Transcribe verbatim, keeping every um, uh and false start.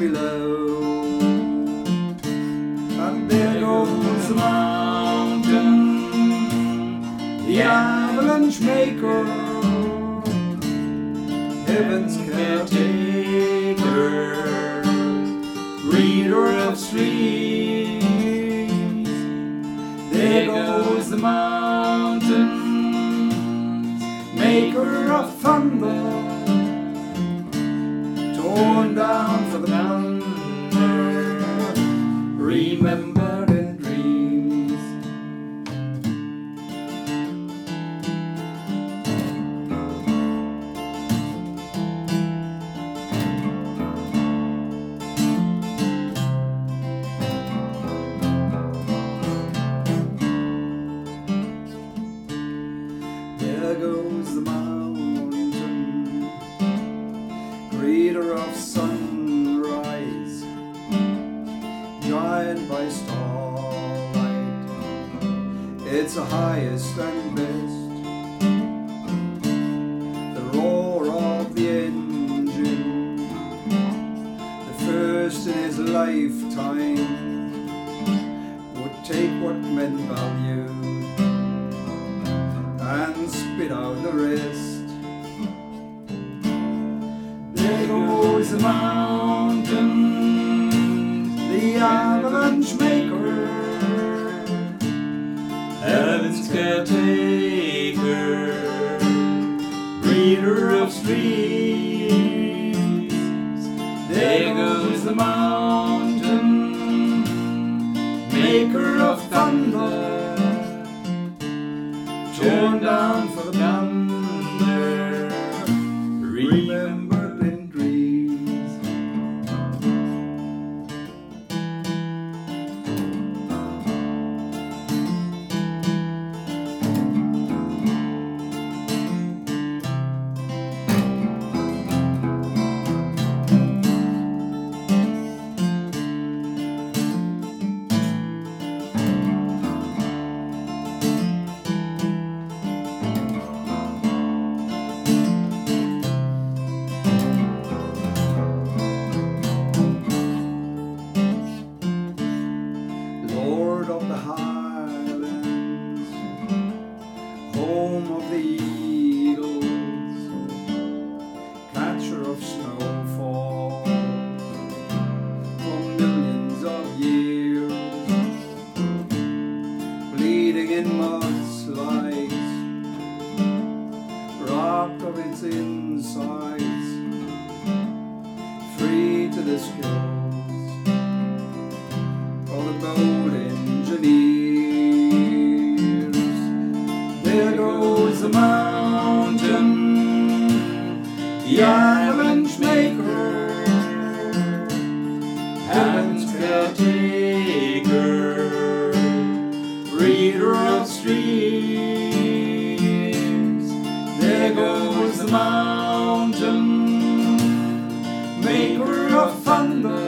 below. And there goes the mountain, the avalanche maker, heaven's caretaker, reader of streams. There goes the mountains, maker of thunder, torn down for the plunder, remembered in dreams. There goes the mountain, greeter of sunrise, giant by starlight, it's the highest and best. The roar of the engine, the first in his lifetime, would take what men value and spit out the rest. There goes the mountain, the avalanche maker, heaven's caretaker, breeder of streams. There goes the mountain, maker of thunder, torn down for the plunder, remembered in dreams. Lord of the highlands, home of the eagles, catcher of snowfall for millions of years, bleeding in mudslides, robbed of its insides, free to the skills of the boat engineers. There goes the mountain, the avalanche maker, heaven's caretaker, reader of streams. There goes the mountain, maker of thunder,